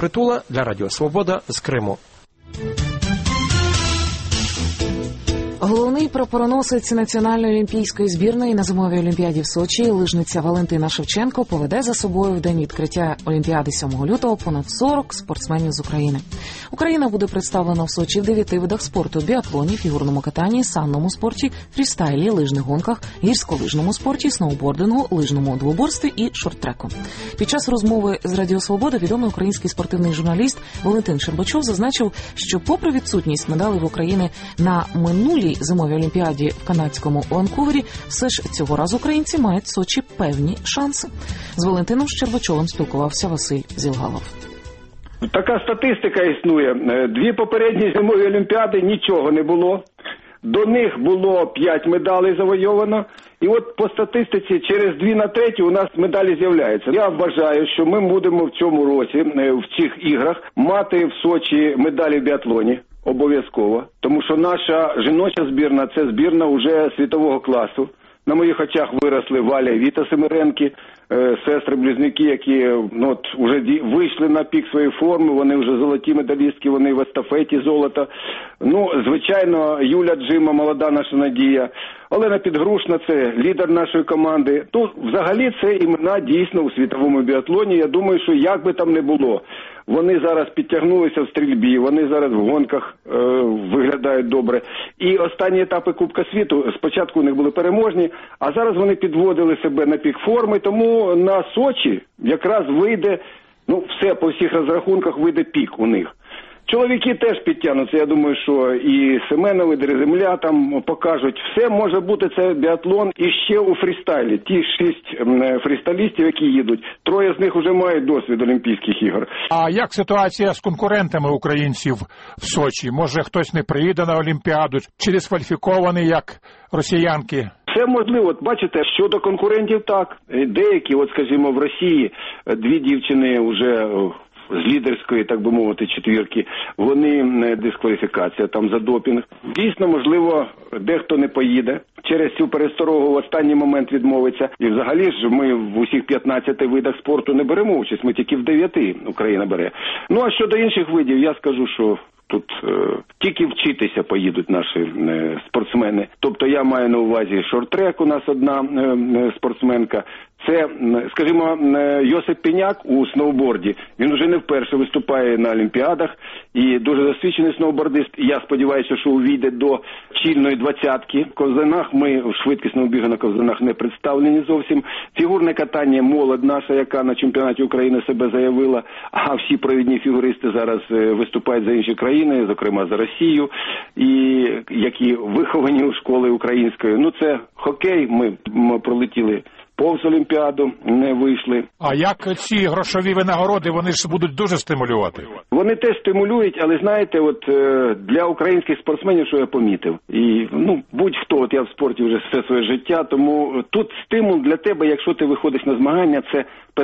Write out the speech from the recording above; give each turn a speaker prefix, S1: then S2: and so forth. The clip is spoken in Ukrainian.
S1: Притула для Радіо Свобода з Криму.
S2: Головний прапороносець національної олімпійської збірної на зимовій олімпіаді в Сочі, лижниця Валентина Шевченко, поведе за собою в день відкриття олімпіади 7 лютого понад 40 спортсменів з України. Україна буде представлена в Сочі в 9 видах спорту: біатлоні, фігурному катанні, санному спорті, фрістайлі, лижних гонках, гірськолижному спорті, сноубордингу, лижному двоборстві і шорт-треку. Під час розмови з Радіо Свобода відомий український спортивний журналіст Валентин Щербачов зазначив, що попри відсутність медалей в Україні на минулій зимовій олімпіаді в канадському Ванкувері, все ж цього разу українці мають в Сочі певні шанси. З Валентином Щербачовим спілкувався Василь Зілгалов.
S3: Така статистика існує. 2 попередні зимові олімпіади нічого не було. До них було 5 медалей завойовано. І от по статистиці через 2 на 3 у нас медалі з'являються. Я вважаю, що ми будемо в цьому році, в цих іграх, мати в Сочі медалі в біатлоні. Обов'язково. Тому що наша жіноча збірна – це збірна уже світового класу. На моїх очах виросли Валя і Віта Семеренки, сестри-близнюки, які вже вийшли на пік своєї форми, вони вже золоті медалістки, вони в естафеті золота. Звичайно, Юля Джима, молода наша надія. Олена Підгрушна – це лідер нашої команди. Взагалі це імена дійсно у світовому біатлоні. Я думаю, що як би там не було, вони зараз підтягнулися в стрільбі, вони зараз в гонках виглядають добре. І останні етапи Кубка світу, спочатку у них були переможні, а зараз вони підводили себе на пік форми, тому на Сочі якраз вийде, все по всіх розрахунках вийде пік у них. Чоловіки теж підтягнуться, я думаю, що і Семенов, і Дереземля там покажуть. Все може бути, це біатлон. І ще у фрістайлі. Ті 6 фрістайлістів, які їдуть, 3 з них вже мають досвід Олімпійських ігор.
S4: А як ситуація з конкурентами українців в Сочі? Може хтось не приїде на Олімпіаду, чи дискваліфікований, як росіянки?
S3: Все можливо. Бачите, щодо конкурентів так. Деякі, скажімо, в Росії 2 дівчини вже з лідерської, так би мовити, четвірки, вони дискваліфікація там за допінг. Дійсно, можливо, дехто не поїде. Через цю пересторогу в останній момент відмовиться. І взагалі ж ми в усіх 15 видах спорту не беремо участь, ми тільки в 9 Україна бере. А щодо інших видів, я скажу, що тут тільки вчитися поїдуть наші спортсмени. Тобто я маю на увазі шорт-трек, у нас одна спортсменка. Це, скажімо, Йосип Пеняк у сноуборді. Він вже не вперше виступає на Олімпіадах і дуже досвідчений сноубордист. Я сподіваюся, що увійде до чільної 20-ки. В ковзанах ми в швидкісному бігу на ковзанах не представлені зовсім. Фігурне катання молодь наша, яка на чемпіонаті України себе заявила, а всі провідні фігуристи зараз виступають за інші країни, зокрема за Росію, і які виховані у школи української. Це хокей, ми пролетіли повз Олімпіаду, не вийшли.
S4: А як ці грошові винагороди, вони ж будуть дуже стимулювати?
S3: Вони теж стимулюють, але знаєте, для українських спортсменів, що я помітив, і будь-хто, я в спорті вже все своє життя, тому тут стимул для тебе, якщо ти виходиш на змагання, це